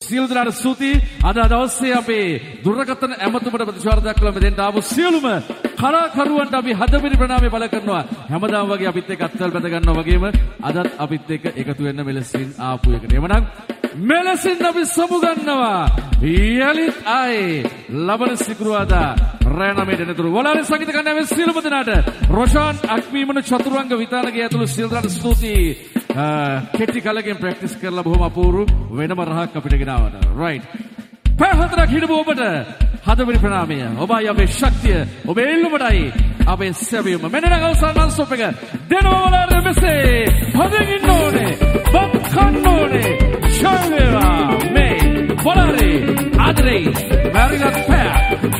සියලු දෙනාට ස්තුතියි. අද දවසේ අපේ දුරකථන ඇමතුමට ප්‍රතිචාර දක්වලා මෙතෙන්ට ආපු සියලුම කලාකරුවන්ට අපි හදපිරි ප්‍රණාමය බල කරනවා. හැමදාම වගේ අපිත් එක්ක අත්වල බැඳ ගන්නවා වගේම අදත් අපිත් එක්ක එකතු වෙන්න මෙලෙසින් ආපු එකට. එවනම් මෙලෙසින් අපි සමුගන්නවා. යලිත් ආයේ ලබන සිකුරාදා රෑ 9ට එනතුරු වලාරි සංගීත කණ්ඩායමේ සියලුම දෙනාට රොෂාන් අක්මීමන චතුරංග විතානගේ ඇතුළු සියලු දෙනාට ස්තුතියි. කෙටි කලකින් ප්‍රැක්ටිස් කරලා බොහොම අපූර්ව වෙනම රහක් අපිට ගෙනාවට. රයිට්. පැහැදිලික් හිටපු ඔබට හදපිරි ප්‍රණාමය. ඔබයි අපේ ශක්තිය. ඔබේ ඉල්ලුමටයි අපේ සැපයුම. මෙන්න නම් අවසන් මන්ස්ටොප් එක දෙනවා වලාරි මෙසේ. හදින් ඉන්න ඕනේ. බත් කන්න ඕනේ. ෂර්වේවා මේ වලාරි ආදරේ මැරිලත් පැය.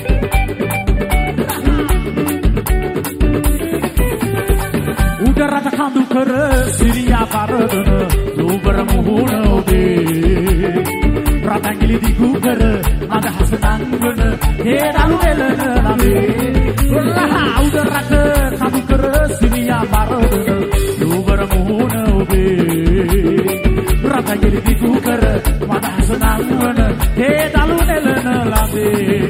උඩරට කඳු කර සිරියා පරදන දුබර මුහුණ ඔබේ රතංගිලි දිගු කර අදහස නංගන හේරළු එලන ළමේ උඩරට කඳු කර සිරියා පරදන දුබර මුහුණ ඔබේ රතංගිලි දිගු කර අදහස නංගන හේරළු එලන ළමේ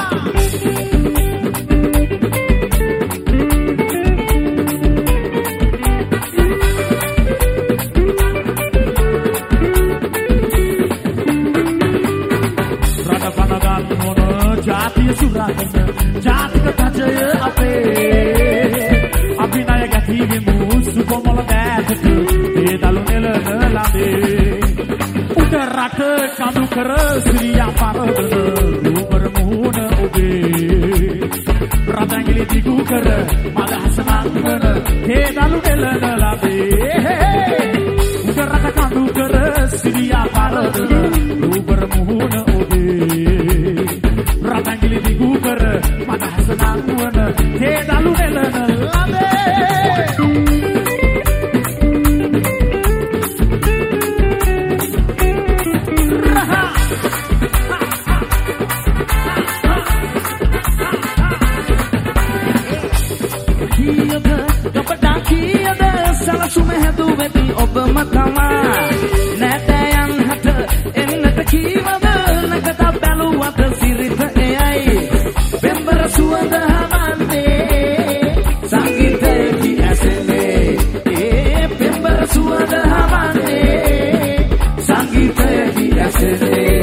ජාතික තජය අපේ අභිනය ගැතිවිමු සුපොමල දෑතට ඒ දළු නෙලන ළඹේ උඩරට කඳු කර සිරියා පරදන රූපර මුහුණ ඔබේ රතංගිලි දිගු කර මදහස නංගන ඒ දළු නෙලන ළඹේ උඩරට කඳු කර සිරියා පරදන රූපර මුහුණ ඔබේ රතංගිලි දිගු කර මදහස නංවන හේ දළු නෙලන ළඹේ කීයද ඔබට කීයද සලසුම හැදුවෙති ඔබම තමා නැතයන් හට එන්නට කීවද නගත බැලුවත සිරිත එයයි බෙම්බර සුවඳ හමන්නේ සංගීතයේ ඇසෙන්නේ ඒ බෙම්බර සුවඳ හමන්නේ සංගීතයේ ඇසෙන්නේ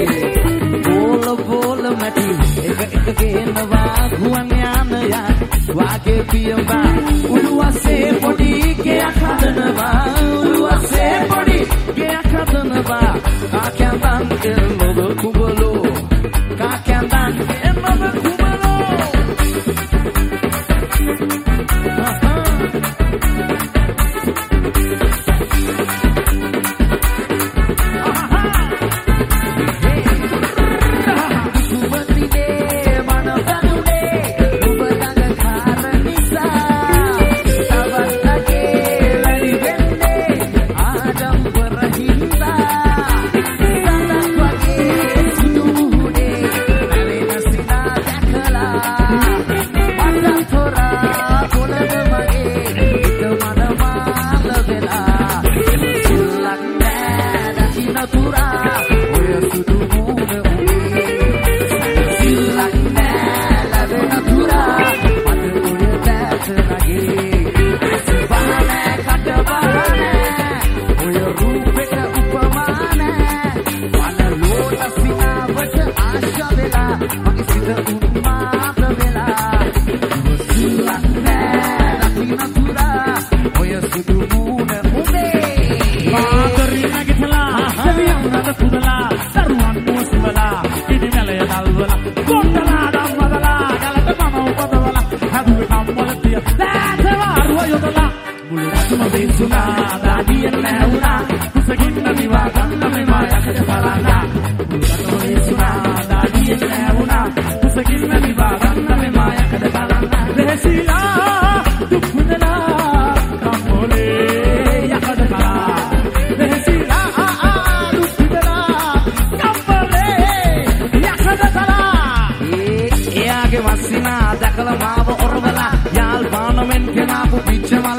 බෝල බෝල මැටි එක එක ගේනවා ගුවන් යානයා වාගේ පියඹා උළුවසේ පොඩි ගෙයක් හදනවා උළුවසේ පොඩි ගෙයක් හදනවා කාකයන් එන්නොද කුඹලෝ කාකයන් එන්නොද කුඹලෝ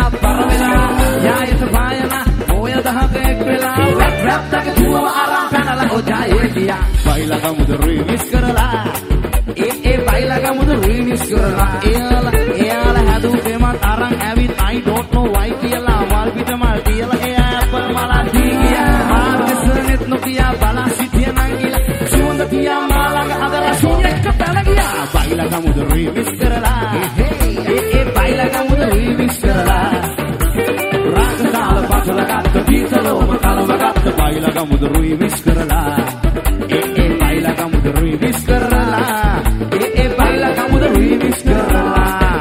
Rap, rap, දාලා ඔජායේ ගියා බයිලා ගමුද රීමික්ස් කරලා ඒ බයිලා ගමුද රීමික්ස් කරලා එයාලා හැදුවේ මත් අරන් ඇවිත් I don't know why කියලා වල් පිට මල් තියලා එයා අප්පල් මලා දීගියා මාර්ගසනෙත් නොකියා බලා සිටිය නංගිලා සුවඳ තියා මාළඟ අදලා සුන්නෙක්ක පැල ගියා බයිලා ගමුද රීමික්ස් කරලා ඒ බයිලා ගමුද රීමික්ස් කරලා රාගතාල පසල ගත්ත පීතලෝම කලව ගත්ත බයිලා ගමුද රීමික්ස් කරලා ඒ බයිලා ගමුද රීමික්ස් කරලා ඒ බයිලා ගමුද රීමික්ස් කරලා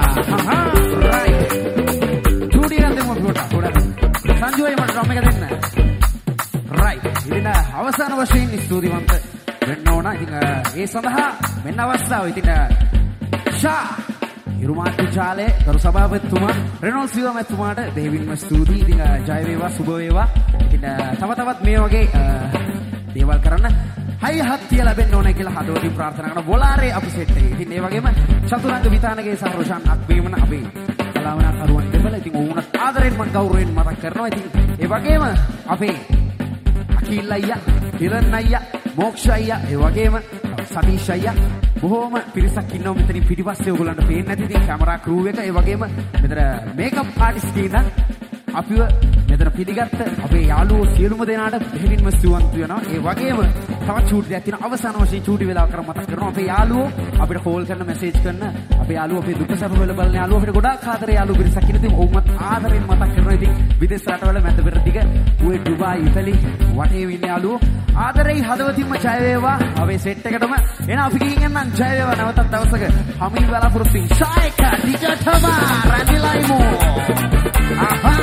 සංජෝයි මට ඩ්‍රම් එක දෙන්න. රයිට්. ඉතින් අවසාන වශයෙන් ස්තුතිවන්ත වෙන්න ඕන. ඉතින් ඒ සඳහා මෙන්න අවස්ථාව. ඉතින් ෂා හිරුමාත්තු චාලේ ගරු සභාපතිතුමා රෙනෝල් සිල්වා මැතිතුමාට දෙවින්ම ස්තුතියි. ඉතින් ජය වේවා සුබ වේවා. ඉතින් තව තවත් මේ වගේ දේවල් කරන්න හයිහත් තිය ලැබෙන්න ඕනේ කියලා හදවතින් ප්‍රාර්ථනා කරන බොලාරේ අපි සෙට් එකේ. ඉතින් ඒ වගේම චතුරංග විතානගේ සහ රොෂාන් අක්බේමන අපේ කලාවන කරුවන් දෙපළ. ඉතින් ඕනත් ආදරෙන් මම ගෞරවයෙන් මතක් කරනවා. ඉතින් ඒ වගේම අපේ අකිල් අයියා, කිරන් අයියා, මොක්ෂ අයියා, ඒ වගේම සතීෂ් අයියා බොහොම පිරිසක් ඉන්නවා මෙතනින් පිටිපස්සේ ඔයගොල්ලන්ට පේන්නේ නැති ඉතින් කැමරා ක්‍රූ එක. ඒ වගේම මෙතන මේකප් ආටිස්ට් ඉඳන් අපිව මෙතන පිළිගත්ත අපේ යාළුවෝ සියලුම දෙනාට දෙහිමින්ම ස්තුතිවන්ත වෙනවා. ඒ වගේම තවත් චූටි දෙයක් තියෙනවා. අවසාන වශයෙන් චූටි වෙලාව කර මතක් කරනවා. අපේ යාළුවෝ අපිට කෝල් කරන මැසේජ් කරන අපේ යාළුවෝ අපේ දුක සැප වල බලන යාළුවෝ අපිට ගොඩාක් ආදරේ යාළුවෝ පිරිසක් ඉන්න. ඉතින් ඔවුන්වත් ආදරෙන් මතක් කරනවා. ඉතින් විදේශ රටවල මැද පෙර දිග උවේ ඩුබායි ඉතලි වටේ ඉන්න යාළුවෝ ආදරේ හදවතින්ම ජය වේවා. අපේ සෙට් එකටම එන අපි ගිහින් එන්නම්. ජය වේවා. නැවතත් දවසක හමින් බලාපොරොත්තු වෙමින් ෂායික ටිකටම රැඳිලායිමු. ආහා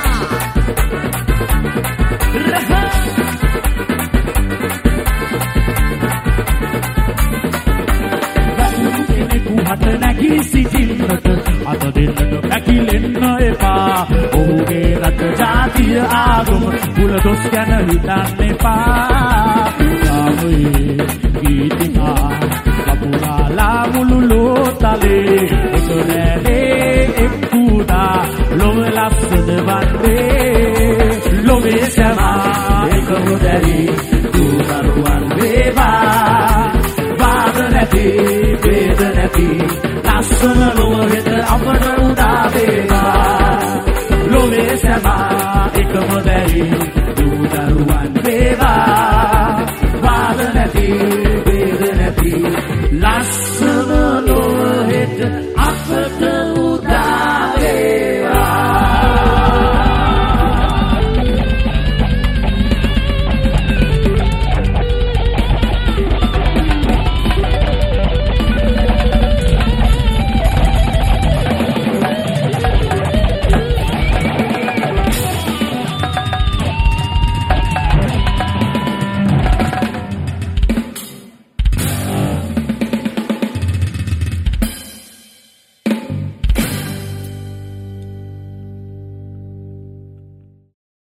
හට නැගී සිටින්නට අත දෙන්නට පැකිලෙන්න එපා. ඔහුගේ රට ජාතිය ආගම කුල දොස් ගැන හිතන්න එපා. සාමයේ ගීතිකා කපුරාලා මුළු ලෝතලේ එක නෑනේ එක් කුඩා ලොව ලස්සන වන්නේ. ලොවේ සැමා එකම දැරි දුරුවන් වේවා. වාද නැති වේද නැති ලස්සන ලොවෙත අපට උදා වේවා. ලොවේ සැමා එකම දැරි දුරුවන් වේවා.